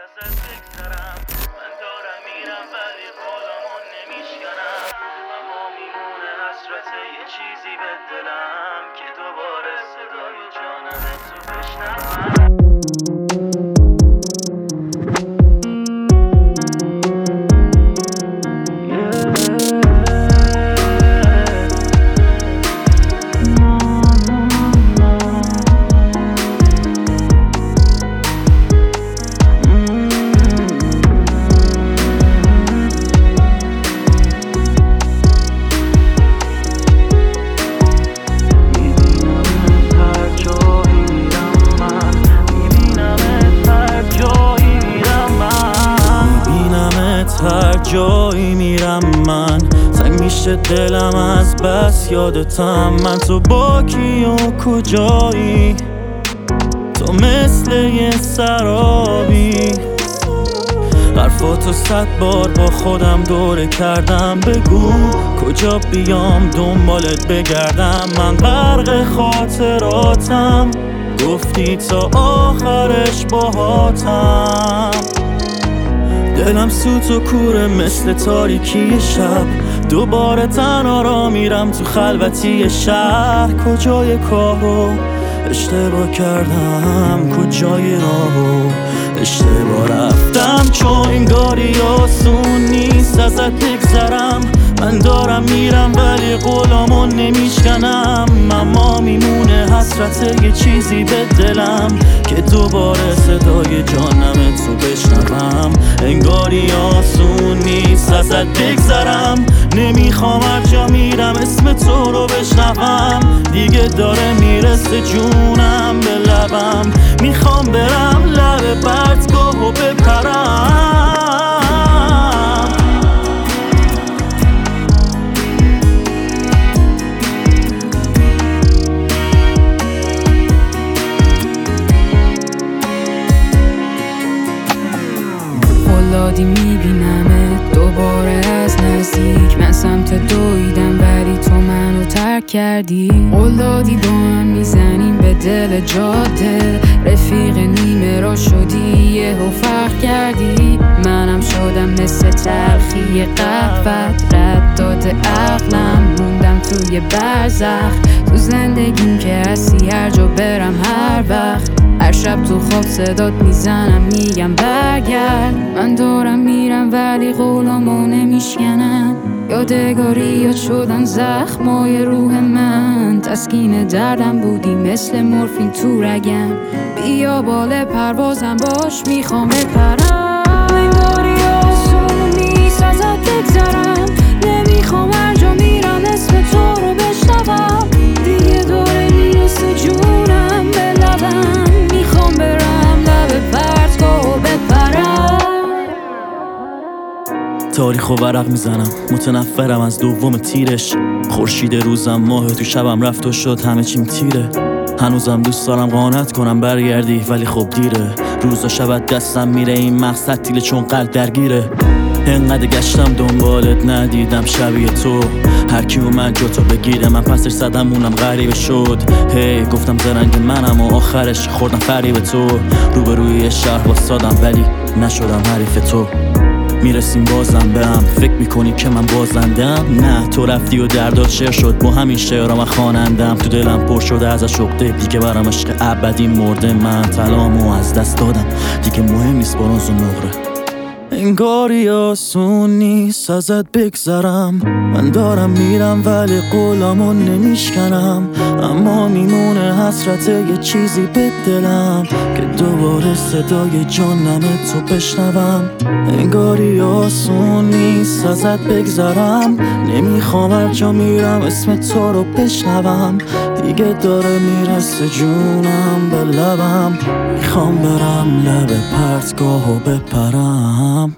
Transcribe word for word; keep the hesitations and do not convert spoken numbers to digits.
ازت بگذرم. من دارم میرم ولی قولمو نمیشکنم، اما میمونه حسرت یه چیزی به دلم که دوباره صدای جانم تو بشنوم. هر جایی میرم من تنگ میشه دلم از بس یادتم. من تو با کی و کجایی؟ تو مثل یه سرابی. حرفاتو صد بار با خودم دوره کردم. بگو کجا بیام دنبالت بگردم. من غرق خاطراتم، گفتی تا آخرش باهاتم. دلم سوت و کوره مثل تاریکی شب. دوباره تنها را میرم تو خلوتی شهر. کجای کارو اشتباه کردم، کجای راهو اشتباه رفتم. چون انگاری آسون نیست ازت بگذرم. من دارم میرم ولی قولامو نمیشکنم، اما میمونه حسرت یه چیزی به دلم که دوباره صدای جانم تو بشنوم. انگاری آسون نیست ازت بگذرم. نمیخوام هر جا میرم اسم تو رو بشنوم. دیگه داره میرسه جونم به لبم. میخوام برم لب پرتگاه و بپرم. فولادی میبینمت دوباره از نزدیک. من سمت دویدم ولی تو منو ترک کردی. فولادی با هم میزنیم به دل جاده. رفیق نیمه را شدی یهو فرق کردی. منم شدم مثل تلخی قهوت. رد داده عقلم موندم توی برزخ. تو زندگیم که هستی هر جا برم هر وقت. هر شب تو خواب صدات میزنم میگم برگرد. من دارم میرم ولی قولامو نمیشکنم. یادگاری یاد شدن زخمای روح من. تسکین دردم بودی مثل مورفین تو رگم. بیا بال پروازم باش میخوام بپرم. انگاری آسون نیست ازت بگذرم. نمیخوام هر جا میرم اسم تو رو بشنوم. دیگه داره میرسه جونم به لبم. میخوام برم لب پرتگاه و بپرم. تاریخ و ورق میزنم، متنفرم از دوم تیرش. خورشید روزم ماه تو شبم رفت و شد همه چیم تیره. هنوزم دوست دارم قانت کنم برگردی ولی خب دیره. روزا شبت دستم میره این مقصد تیله چون قلب درگیره. انقدر گشتم دنبالت ندیدم شبیه تو. هر کی اومد جا تو بگیره من پسش زدم اونم غریبه شد. هی hey, گفتم زرنگ منم و آخرش خوردم فریب تو. روبروی شهر واسادم ولی نشدم حریف تو. میرسیم بازم به هم فکر میکنی که من بازندم. نه تو رفتی و دردات شعر شد با همین شعرها من خوانندم. تو دلم پر شده از عشق دیگه برام عشق ابدی مرده. من طلامو از دست دادم دیگه مهم نیست برنز و نقره. انگاری آسون نیست ازت بگذرم. من دارم میرم ولی قولامو نمیشکنم، اما میمونه حسرت یه چیزی به دلم که دوباره صدای جانم تو بشنوم. انگاری آسون نیست ازت بگذرم. نمیخوام هر جا میرم اسم تو رو بشنوم. دیگه داره میرسه جونم به لبم. میخوام برم لب پرتگاه و بپرم.